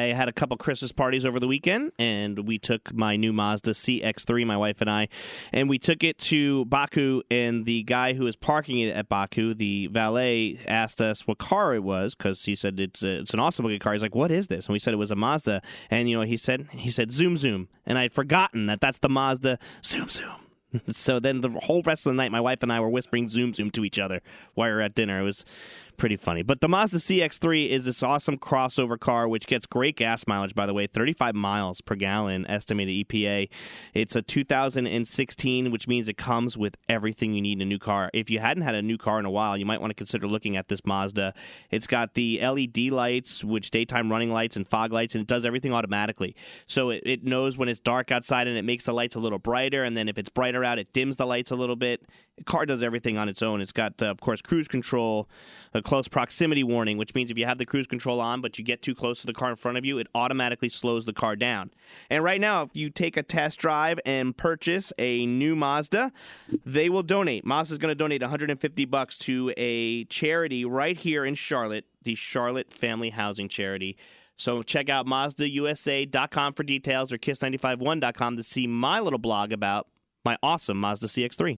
I had a couple Christmas parties over the weekend, and we took my new Mazda CX-3, my wife and I, and we took it to Baku, and the guy who was parking it at Baku, the valet, asked us what car it was, because he said it's an awesome-looking car. He's like, what is this? And we said it was a Mazda, and, he said, zoom, zoom, and I'd forgotten that's the Mazda zoom, zoom. So then the whole rest of the night, my wife and I were whispering zoom, zoom to each other while we were at dinner. It was pretty funny. But the Mazda CX-3 is this awesome crossover car, which gets great gas mileage, by the way, 35 miles per gallon, estimated EPA. It's a 2016, which means it comes with everything you need in a new car. If you hadn't had a new car in a while, you might want to consider looking at this Mazda. It's got the LED lights, which daytime running lights and fog lights, and it does everything automatically. So it knows when it's dark outside, and it makes the lights a little brighter, and then if it's brighter out, it dims the lights a little bit. The car does everything on its own. It's got, of course, cruise control, a close proximity warning, which means if you have the cruise control on but you get too close to the car in front of you, it automatically slows the car down. And right now, if you take a test drive and purchase a new Mazda, they will donate. Mazda's going to donate $150 to a charity right here in Charlotte, the Charlotte Family Housing Charity. So check out MazdaUSA.com for details or Kiss951.com to see my little blog about my awesome Mazda CX-3.